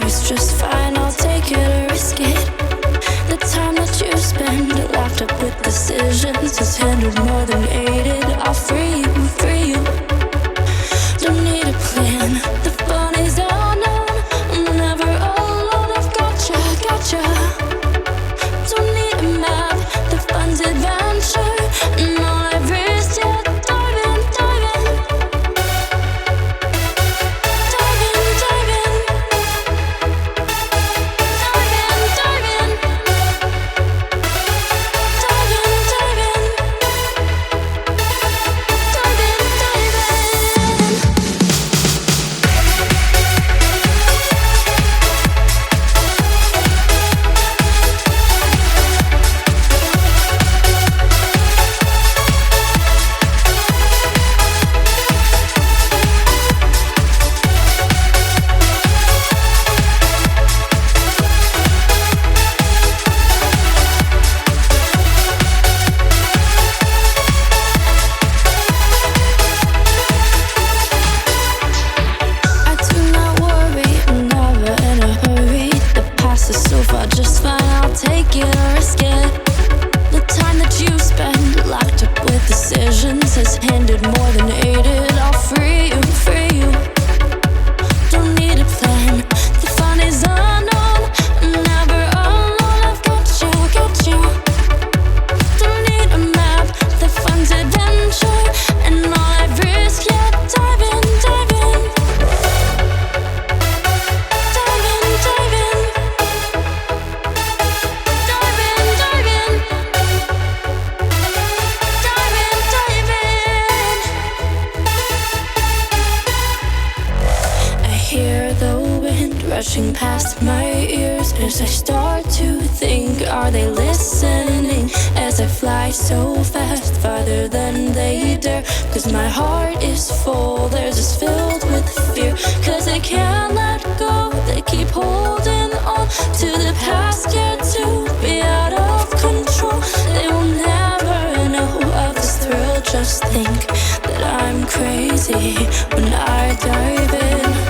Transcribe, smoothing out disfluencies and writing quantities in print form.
is just fine, I'll take it or risk it. The time that you spend locked up with decisions is handled more than aided. I'll free you, free you. Don't need a plan, the fun is unknown. I'm never alone, I've gotcha, gotcha. Don't need a map, the fun's adventure. And all I've risked yet, dive in, dive in. Dive in, dive in. Dive in, dive in. Dive in, dive in. Dive in, dive in. I do not worry, I'm never in a hurry. The past is so far, just fine, I'll take it or risk it. The time that you spend locked up with decisions has handed more than aided. I'll free you, free you. Don't need a plan, the fun is unknown. I'm never alone, I've got you, got you. Don't need a map, the fun's adventure. And all I've risked yet, dive in, dive in. Dive in, dive in. Dive in, dive in. Dive in, dive in. I hear the wind rushing past my ears as I start to think, are they listening? As I fly so fast, farther than they dare. Cause my heart is full, theirs is filled with fear. Cause they can't let go, they keep holding on to the past, yet to be out of control. They will never know of this thrill, just think that I'm crazy when I dive in.